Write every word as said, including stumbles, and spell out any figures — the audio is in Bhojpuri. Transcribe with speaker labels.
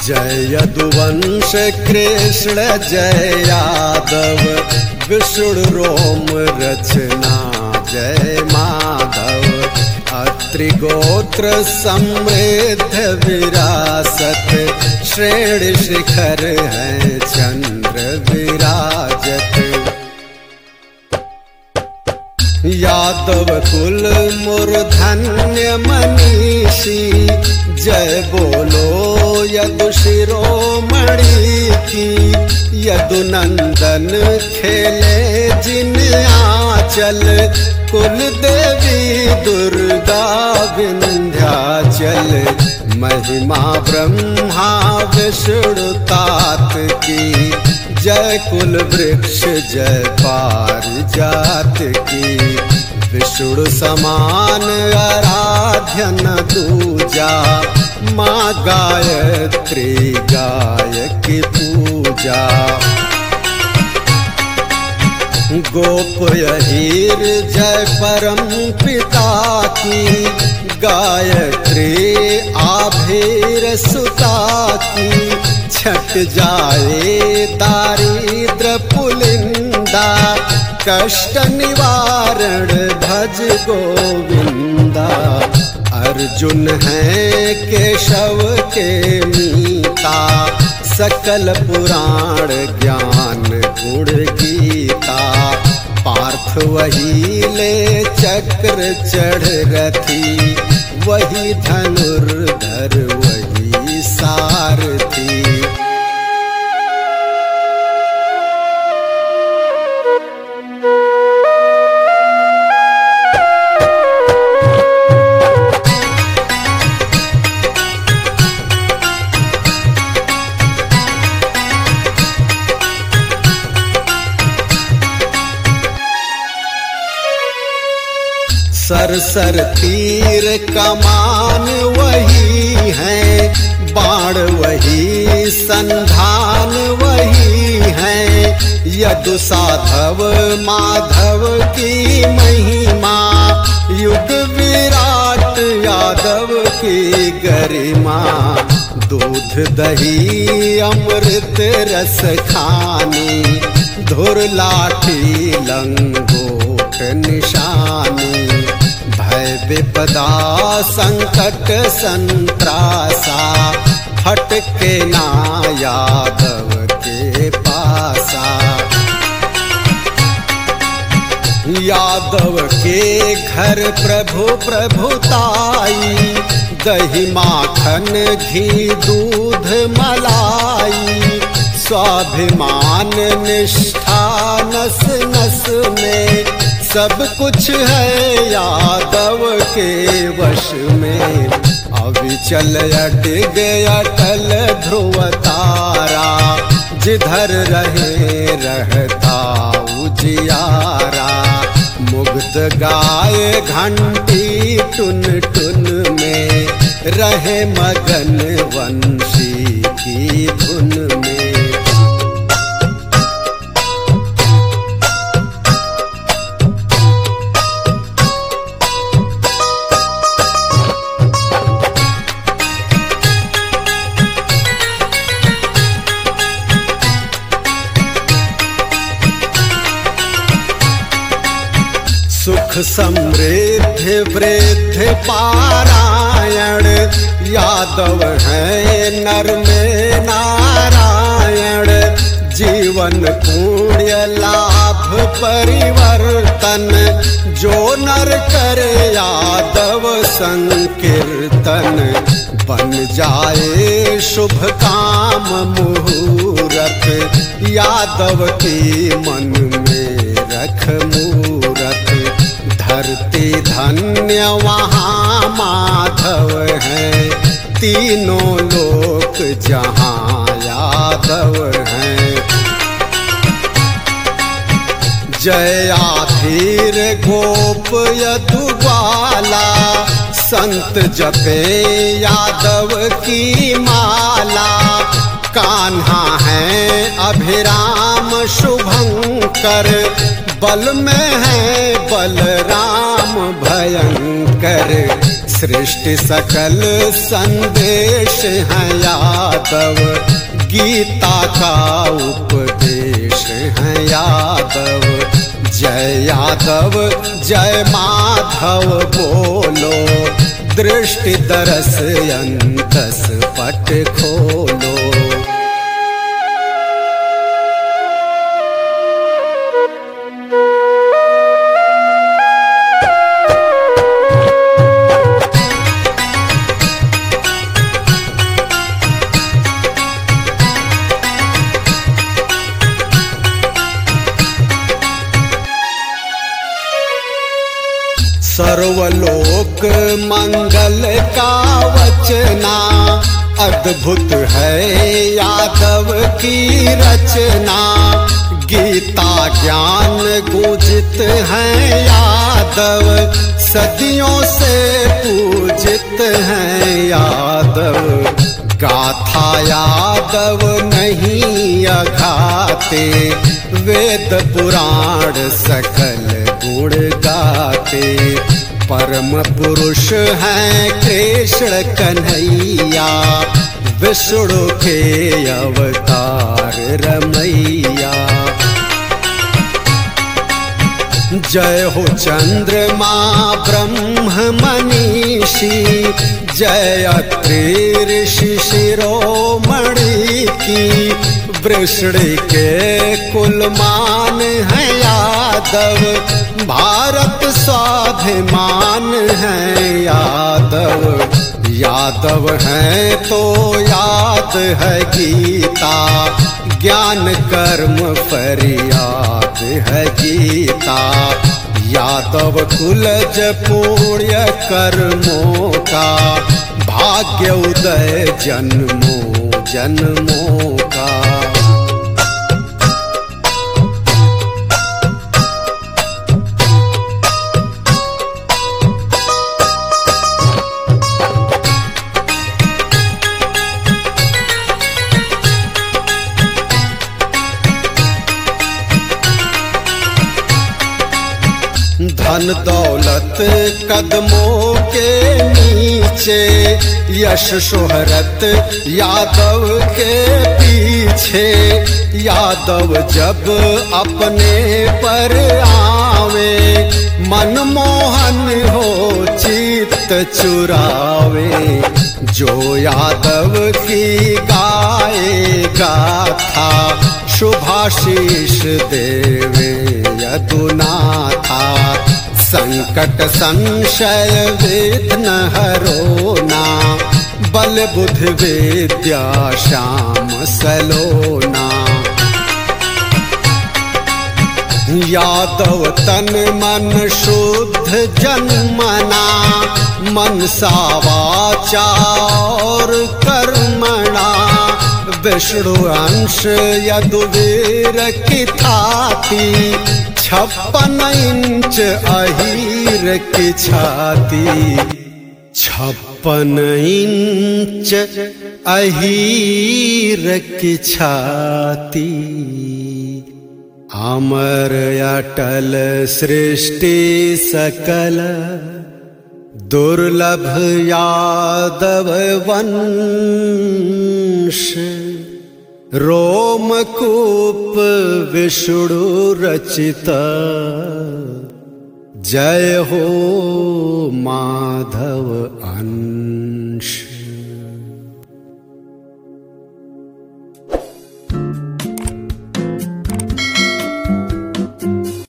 Speaker 1: जय यदुवंश कृष्ण जय यादव, विष्णु रोम रचना जय माधव। अत्रि गोत्र समृद्ध विरासत, श्रेणी शिखर है चंद्र विराजत। यादव कुल मूर्धन्य मनीषी, जय बोलो यदु शिरोमणि की। यदुनंदन खेले जिन आंचल, कुल देवी दुर्गा विंध्याचल। महिमा ब्रह्मा विष्णु तात की, जय कुल वृक्ष जय पारिजात की। विष्णु समान आराध्य न दूजा, माँ गायत्री गाय की पूजा। गोप यहीर जय परम पिता की, गायत्री आभीर सुता की। छट जाए दारिद्र पुलिंदा, कष्ट निवारण भज गोविंदा। अर्जुन है केशव के मीता, सकल पुराण ज्ञान गुण गीता। पार्थ वही ले चक्र चढ़ रथी, वही धनुर्धर वही सारथी। सरसर तीर कमान वही है, बाण वही संधान वही है। यदु साधव माधव की महिमा, युग विराट यादव की गरिमा। दूध दही अमृत रस खानी, धुर लाठी लंगोट निशानी। भय विपदा संकट संत्रासा, हटके ना यादव के पासा। यादव के घर प्रभु प्रभुताई, दही माखन घी दूध मलाई। स्वाभिमान निष्ठा नस नस में, सब कुछ है यादव के वश में। अविचल अडिग अटल ध्रुव तारा, जिधर रहे रहता उजियारा। मुग्ध गाय घंटी टुन टुन में, रहे मगन वंशी की धुन में। सुख समृद्धि वृद्धि पारायण, यादव है नर में नारायण। जीवन पुण्य लाभ परिवर्तन, जो नर करे यादव संकीर्तन। बन जाए शुभ काम मुहूर्त, यादव की मन में रख मूरत। धरती धन्य वहाँ माधव है, तीनों लोक जहाँ यादव हैं। जय आधीर गोप यदु ग्वाला, संत जपे यादव की माला। कान्हा है अभिराम शुभंकर, बल में है बलराम भयंकर। सृष्टि सकल संदेश है यादव, गीता का उपदेश है यादव। जय यादव जय माधव बोलो, दृष्टि दरस अंतस पट खोलो। सर्वलोक मंगल का वचना, अद्भुत है यादव की रचना। गीता ज्ञान गूंजित है यादव, सदियों से पूजित है यादव। गाथा यादव नहीं अघाते, वेद पुराण सकल गुण गाते। परम पुरुष हैं कृष्ण कन्हैया, विष्णु के अवतार रमैया। जय हो चंद्रमा ब्रह्म मनीषी, जय अत्रि ऋषि शिरोमणि की। वृषणी के कुलमान है यादव, भारत स्वाभिमान है यादव। यादव है तो याद है गीता, ज्ञान कर्म फरियाद है गीता। यादव कुलज पुण्य कर्मों का, भाग्य उदय जन्मों जन्मों का। धन दौलत कदमों के नीचे, यश शोहरत यादव के पीछे। यादव जब अपने पर आवे, मनमोहन हो चित्त चुरावे। जो यादव की गाए गाथा, शुभाशीष देवे यदुनाथा। संकट संशय विघ्न हरो ना, बल बुद्धि विद्या श्याम सलोना। यादव तन मन शुद्ध जन्मना, मनसा वाचा और कर्मणा। विष्णु अंश यदुवीर की थाती, छप्पन इंच अहीर की छाती। छप्पन इंच अहीर की छाती। अमर अटल सृष्टि सकल, दुर्लभ यादव वंश। रोमकूप विष्णु रचिता, जय हो माधव अन्न।